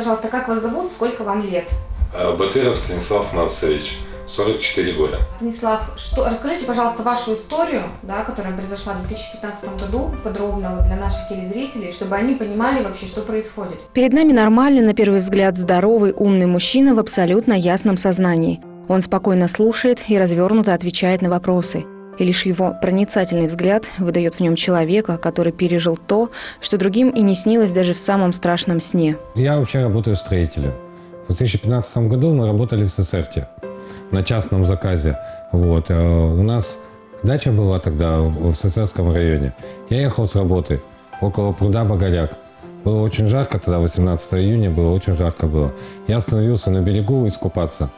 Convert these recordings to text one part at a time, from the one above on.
пожалуйста, как вас зовут, сколько вам лет? Батыров Станислав Марцевич, 44 года. Станислав, расскажите, пожалуйста, вашу историю, да, которая произошла в 2015 году, подробно для наших телезрителей, чтобы они понимали вообще, что происходит. Перед нами нормальный, на первый взгляд, здоровый, умный мужчина в абсолютно ясном сознании. Он спокойно слушает и развернуто отвечает на вопросы. И лишь его проницательный взгляд выдает в нем человека, который пережил то, что другим и не снилось даже в самом страшном сне. Я вообще работаю строителем. В 2015 году мы работали в СССР на частном заказе. Вот. У нас дача была тогда в СССРском районе. Я ехал с работы около пруда Багаряк. Было очень жарко тогда, 18 июня, было очень жарко было. Я остановился на берегу искупаться.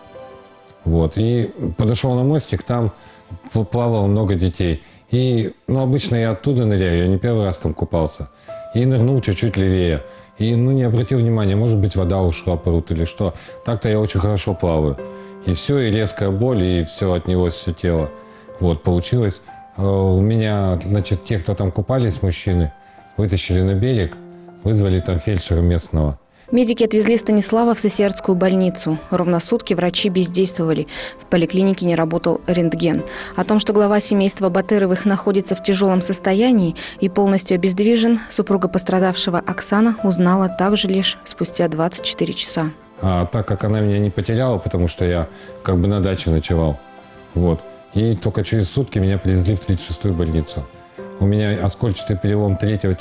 Вот. И подошел на мостик, там плавало много детей. И, обычно я оттуда ныряю, я не первый раз там купался. И нырнул чуть-чуть левее. И, не обратил внимания, может быть, вода ушла по рут или что. Так-то я очень хорошо плаваю. И все, и резкая боль, и все, отнялось все тело. Вот, получилось. У меня, значит, те, кто там купались, мужчины, вытащили на берег, вызвали там фельдшера местного. Медики отвезли Станислава в Сысертскую больницу. Ровно сутки врачи бездействовали. В поликлинике не работал рентген. О том, что глава семейства Батыровых находится в тяжелом состоянии и полностью обездвижен, супруга пострадавшего Оксана узнала также лишь спустя 24 часа. А так как она меня не потеряла, потому что я как бы на даче ночевал, вот, и только через сутки меня привезли в 36-ю больницу. У меня оскольчатый перелом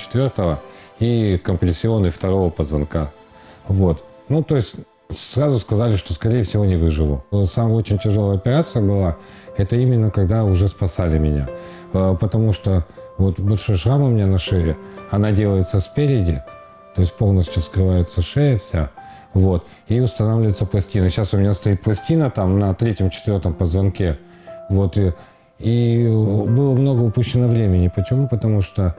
3-4 и компрессионный 2-го позвонка. Вот. То есть сразу сказали, что, скорее всего, не выживу. Самая очень тяжелая операция была, это именно когда уже спасали меня. Потому что вот большой шрам у меня на шее, она делается спереди, то есть полностью вскрывается шея вся, вот, и устанавливается пластина. Сейчас у меня стоит пластина там на 3-4 позвонке, вот, и было много упущено времени. Почему? Потому что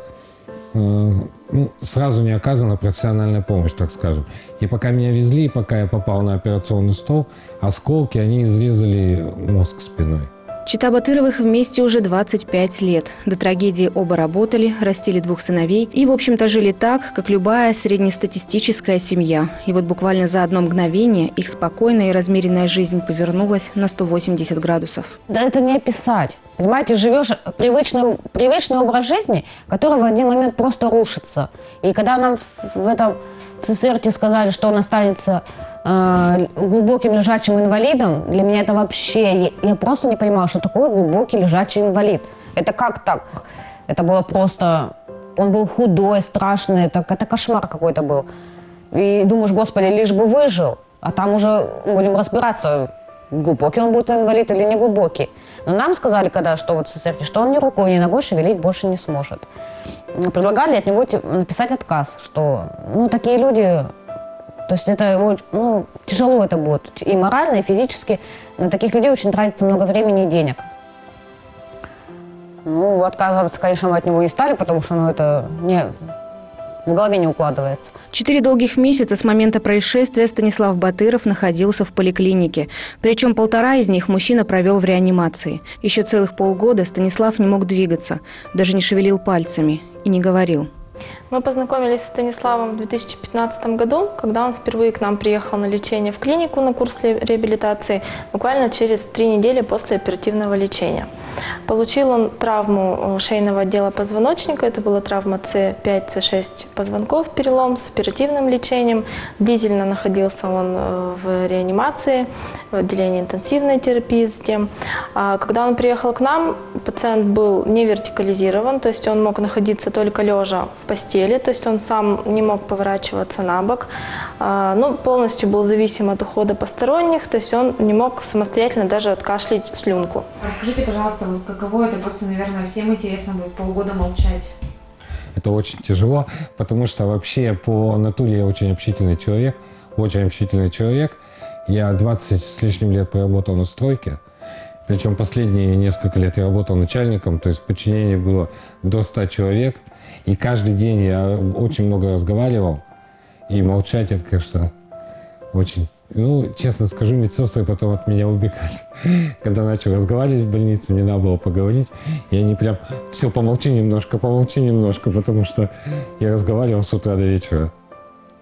сразу не оказана профессиональная помощь, так скажем. И пока меня везли, пока я попал на операционный стол, осколки, они изрезали мозг спиной. Чета Батыровых вместе уже 25 лет. До трагедии оба работали, растили 2 сыновей и, в общем-то, жили так, как любая среднестатистическая семья. И вот буквально за одно мгновение их спокойная и размеренная жизнь повернулась на 180 градусов. Да это не описать. Понимаете, живешь привычный образ жизни, который в один момент просто рушится. И когда нам в СССР сказали, что он останется глубоким лежачим инвалидом, для меня это вообще... Я просто не понимала, что такое глубокий лежачий инвалид. Это как так? Это было просто... Он был худой, страшный, это кошмар какой-то был. И думаешь, господи, лишь бы выжил. А там уже будем разбираться, глубокий он будет инвалид или не глубокий. Но нам сказали, когда что вот в СССР, что он ни рукой, ни ногой шевелить больше не сможет. Предлагали от него написать отказ, что такие люди... То есть это тяжело это будет и морально, и физически. На таких людей очень тратится много времени и денег. Отказываться, конечно, мы от него не стали, потому что это в голове не укладывается. 4 долгих месяца с момента происшествия Станислав Батыров находился в поликлинике. Причем 1,5 из них мужчина провел в реанимации. Еще целых полгода Станислав не мог двигаться, даже не шевелил пальцами и не говорил. Мы познакомились с Станиславом в 2015 году, когда он впервые к нам приехал на лечение в клинику на курс реабилитации, буквально через 3 недели после оперативного лечения. Получил он травму шейного отдела позвоночника, это была травма С5, С6 позвонков, перелом с оперативным лечением. Длительно находился он в реанимации, в отделении интенсивной терапии затем. Когда он приехал к нам, пациент был не вертикализирован, то есть он мог находиться только лежа в постели, то есть он сам не мог поворачиваться на бок, полностью был зависим от ухода посторонних, то есть он не мог самостоятельно даже откашлять слюнку. Расскажите, пожалуйста, каково это, просто, наверное, всем интересно будет полгода молчать. Это очень тяжело, потому что вообще по натуре я очень общительный человек. Я 20 с лишним лет проработал на стройке, причем последние несколько лет я работал начальником, то есть в подчинении было до 100 человек. И каждый день я очень много разговаривал, и молчать это, конечно, очень... честно скажу, медсестры потом от меня убегали. Когда начал разговаривать в больнице, мне надо было поговорить, и они прям, все, помолчи немножко, потому что я разговаривал с утра до вечера.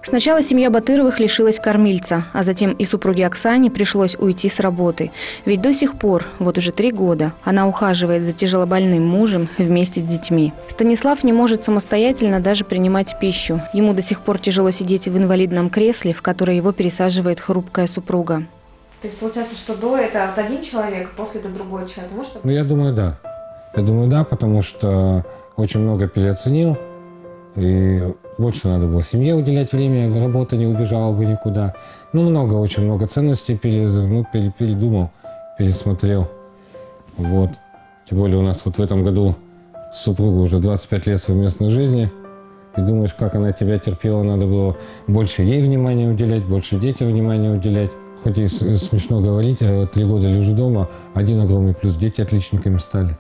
Сначала семья Батыровых лишилась кормильца, а затем и супруге Оксане пришлось уйти с работы. Ведь до сих пор, вот уже 3 года, она ухаживает за тяжелобольным мужем вместе с детьми. Станислав не может самостоятельно даже принимать пищу. Ему до сих пор тяжело сидеть в инвалидном кресле, в которое его пересаживает хрупкая супруга. То есть получается, что до это вот один человек, после это другой человек. Может? Ну, я думаю, да. Я думаю, да, потому что очень много переоценил. И больше надо было семье уделять время, работа не убежала бы никуда. Ну, очень много ценностей передумал, пересмотрел. Вот. Тем более у нас вот в этом году супруга уже 25 лет совместной жизни. И думаешь, как она тебя терпела, надо было больше ей внимания уделять, больше детям внимания уделять. Хоть и смешно говорить, 3 года лежу дома, один огромный плюс – дети отличниками стали.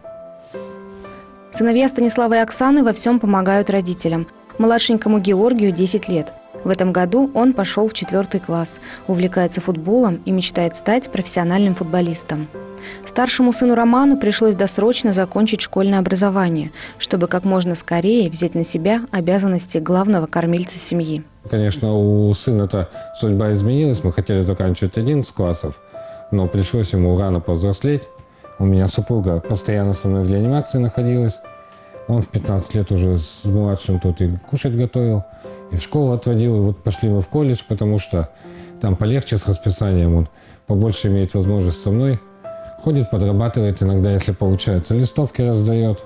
Сыновья Станислава и Оксаны во всем помогают родителям. Младшенькому Георгию 10 лет. В этом году он пошел в 4 класс, увлекается футболом и мечтает стать профессиональным футболистом. Старшему сыну Роману пришлось досрочно закончить школьное образование, чтобы как можно скорее взять на себя обязанности главного кормильца семьи. Конечно, у сына-то судьба изменилась. Мы хотели заканчивать 11 классов, но пришлось ему рано повзрослеть. У меня супруга постоянно со мной в реанимации находилась. Он в 15 лет уже с младшим тут и кушать готовил, и в школу отводил. И вот пошли мы в колледж, потому что там полегче с расписанием. Он побольше имеет возможность со мной. Ходит, подрабатывает иногда, если получается. Листовки раздает.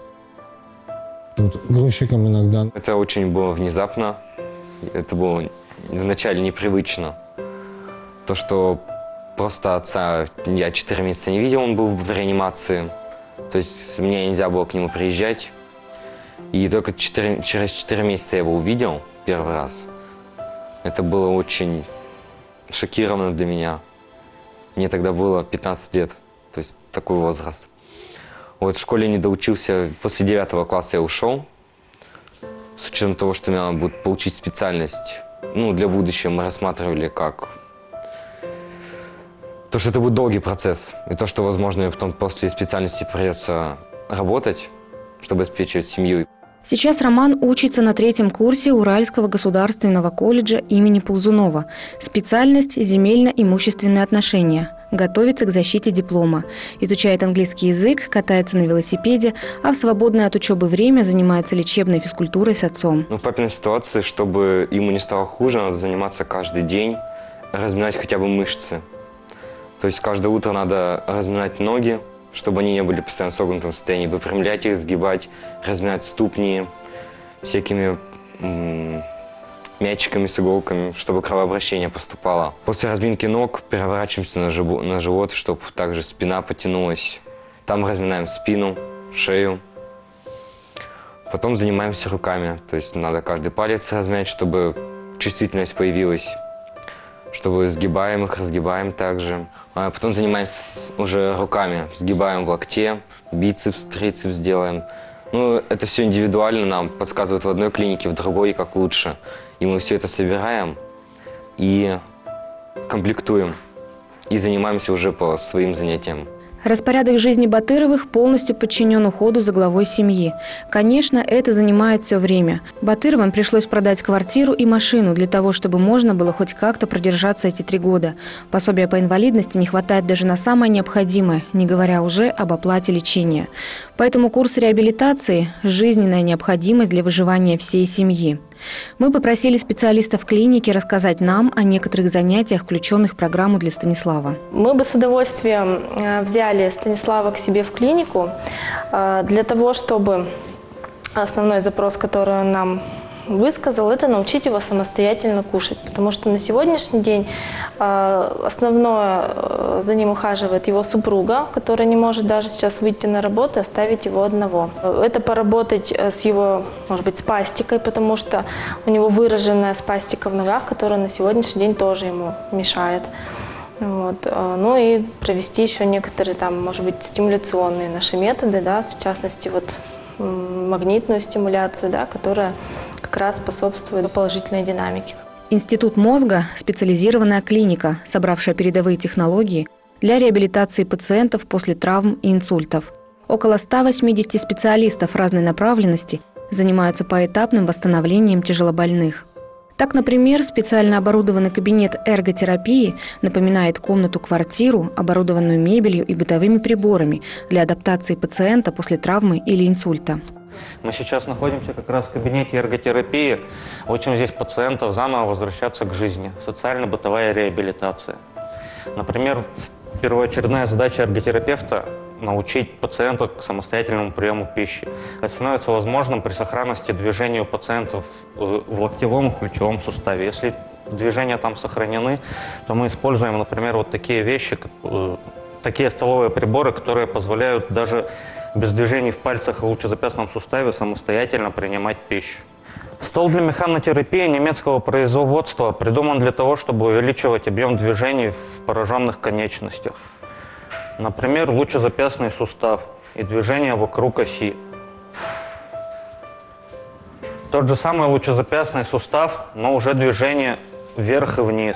Тут грузчиком иногда. Это очень было внезапно. Это было вначале непривычно. То, что просто отца я 4 месяца не видел, он был в реанимации. То есть мне нельзя было к нему приезжать. И только через 4 месяца я его увидел первый раз. Это было очень шокировано для меня. Мне тогда было 15 лет, то есть такой возраст. Вот в школе не доучился, после 9 класса я ушел. С учетом того, что мне надо будет получить специальность, для будущего мы рассматривали как то, что это будет долгий процесс. И то, что, возможно, мне потом после специальности придется работать, чтобы обеспечивать семью. Сейчас Роман учится на 3-м курсе Уральского государственного колледжа имени Ползунова. Специальность – земельно-имущественные отношения. Готовится к защите диплома. Изучает английский язык, катается на велосипеде, а в свободное от учебы время занимается лечебной физкультурой с отцом. В папиной ситуации, чтобы ему не стало хуже, надо заниматься каждый день, разминать хотя бы мышцы. То есть каждое утро надо разминать ноги, чтобы они не были постоянно в согнутом состоянии, выпрямлять их, сгибать, разминать ступни всякими мячиками с иголками, чтобы кровообращение поступало. После разминки ног переворачиваемся на живот, чтобы также спина потянулась. Там разминаем спину, шею. Потом занимаемся руками, то есть надо каждый палец размять, чтобы чувствительность появилась. Чтобы сгибаем их, разгибаем также. А потом занимаемся уже руками. Сгибаем в локте, бицепс, трицепс делаем. Это все индивидуально нам подсказывают в одной клинике, в другой, как лучше. И мы все это собираем и комплектуем. И занимаемся уже по своим занятиям. Распорядок жизни Батыровых полностью подчинен уходу за главой семьи. Конечно, это занимает все время. Батыровым пришлось продать квартиру и машину для того, чтобы можно было хоть как-то продержаться эти 3 года. Пособия по инвалидности не хватает даже на самое необходимое, не говоря уже об оплате лечения. Поэтому курс реабилитации – жизненная необходимость для выживания всей семьи. Мы попросили специалистов клиники рассказать нам о некоторых занятиях, включенных в программу для Станислава. Мы бы с удовольствием взяли Станислава к себе в клинику для того, чтобы основной запрос, который он нам высказал, это научить его самостоятельно кушать. Потому что на сегодняшний день основное за ним ухаживает его супруга, которая не может даже сейчас выйти на работу и оставить его одного. Это поработать с его, может быть, спастикой, потому что у него выраженная спастика в ногах, которая на сегодняшний день тоже ему мешает. И провести еще некоторые, может быть, стимуляционные наши методы, в частности, магнитную стимуляцию, которая как раз способствует положительной динамике. Институт мозга – специализированная клиника, собравшая передовые технологии для реабилитации пациентов после травм и инсультов. Около 180 специалистов разной направленности занимаются поэтапным восстановлением тяжелобольных. Так, например, специально оборудованный кабинет эрготерапии напоминает комнату-квартиру, оборудованную мебелью и бытовыми приборами для адаптации пациента после травмы или инсульта. Мы сейчас находимся как раз в кабинете эрготерапии. Учим здесь пациентов заново возвращаться к жизни. Социально-бытовая реабилитация. Например, первоочередная задача эрготерапевта – научить пациента к самостоятельному приему пищи. Это становится возможным при сохранности движения у пациентов в локтевом и плечевом суставе. Если движения там сохранены, то мы используем, например, вот такие вещи, такие столовые приборы, которые позволяют даже без движений в пальцах и лучезапястном суставе самостоятельно принимать пищу. Стол для механотерапии немецкого производства придуман для того, чтобы увеличивать объем движений в пораженных конечностях. Например, лучезапястный сустав и движение вокруг оси. Тот же самый лучезапястный сустав, но уже движение вверх и вниз.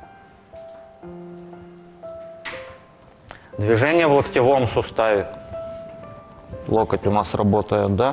Движение в локтевом суставе. Локоть у нас работает, да?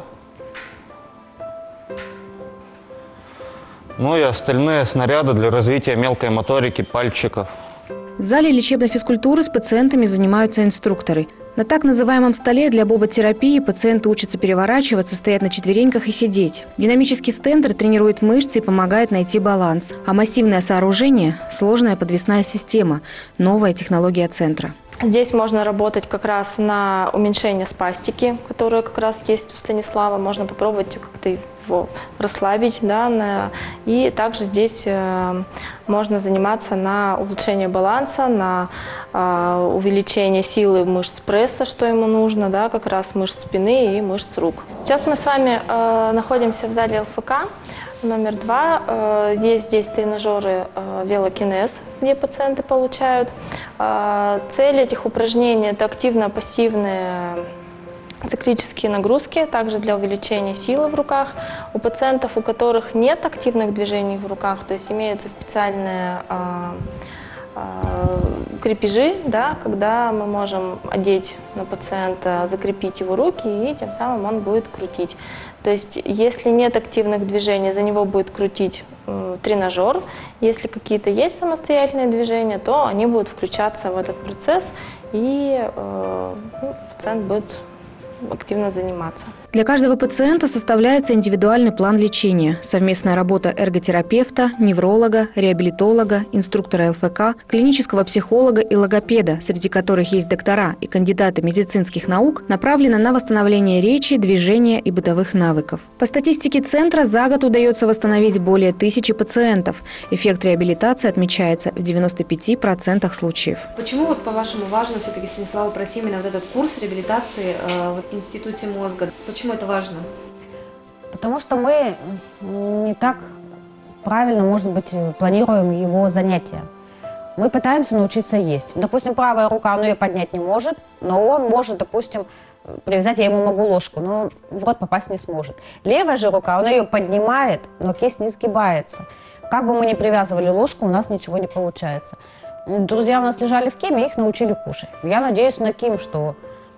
Ну и остальные снаряды для развития мелкой моторики пальчиков. В зале лечебной физкультуры с пациентами занимаются инструкторы. На так называемом столе для боботерапии пациенты учатся переворачиваться, стоять на четвереньках и сидеть. Динамический стендер тренирует мышцы и помогает найти баланс. А массивное сооружение – сложная подвесная система, новая технология центра. Здесь можно работать как раз на уменьшение спастики, которая как раз есть у Станислава. Можно попробовать как-то его расслабить. Да, и также здесь можно заниматься на улучшение баланса, на увеличение силы мышц пресса, что ему нужно, да, как раз мышц спины и мышц рук. Сейчас мы с вами находимся в зале ЛФК. Номер 2. Есть здесь тренажеры велокинез, где пациенты получают. Цель этих упражнений – это активно-пассивные циклические нагрузки, также для увеличения силы в руках. У пациентов, у которых нет активных движений в руках, то есть имеются специальные крепежи, да, когда мы можем одеть на пациента, закрепить его руки, и тем самым он будет крутить. То есть, если нет активных движений, за него будет крутить тренажер. Если какие-то есть самостоятельные движения, то они будут включаться в этот процесс, и пациент будет активно заниматься. Для каждого пациента составляется индивидуальный план лечения. Совместная работа эрготерапевта, невролога, реабилитолога, инструктора ЛФК, клинического психолога и логопеда, среди которых есть доктора и кандидаты медицинских наук, направлена на восстановление речи, движения и бытовых навыков. По статистике центра за год удается восстановить более 1000 пациентов. Эффект реабилитации отмечается в 95% случаев. Почему, вот, по-вашему, важно все-таки Станиславу пройти именно вот этот курс реабилитации в Институте мозга? Почему это важно? Потому что мы не так правильно, может быть, планируем его занятия. Мы пытаемся научиться есть. Допустим, правая рука, он ее поднять не может, но он может, допустим, привязать, я ему могу ложку, но в рот попасть не сможет. Левая же рука, он ее поднимает, но кисть не сгибается. Как бы мы ни привязывали ложку, у нас ничего не получается. Друзья у нас лежали в Киме, их научили кушать. Я надеюсь на Ким, что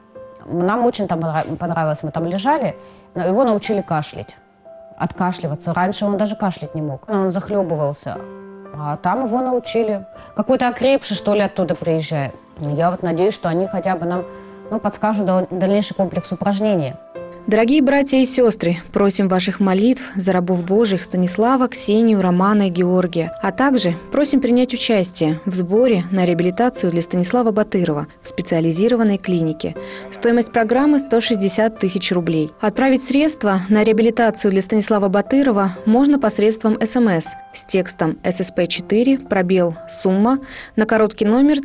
нам очень там понравилось, мы там лежали, но его научили кашлять, откашливаться. Раньше он даже кашлять не мог, он захлебывался. А там его научили. Какой-то окрепший, что ли, оттуда приезжает. Я вот надеюсь, что они хотя бы нам подскажут дальнейший комплекс упражнений. Дорогие братья и сестры, просим ваших молитв за рабов Божьих Станислава, Ксению, Романа и Георгия, а также просим принять участие в сборе на реабилитацию для Станислава Батырова в специализированной клинике. Стоимость программы 160 тысяч рублей. Отправить средства на реабилитацию для Станислава Батырова можно посредством СМС с текстом ССП-4, пробел, сумма на короткий номер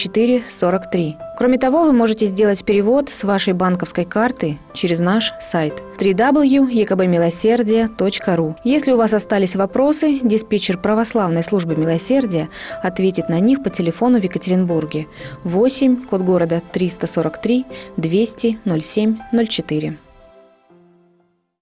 3443. Кроме того, вы можете сделать перевод с вашей банковской карты через наш сайт www.ekbmилосердия.ру. Если у вас остались вопросы, диспетчер православной службы милосердия ответит на них по телефону в Екатеринбурге 8, код города 343 200 07 04.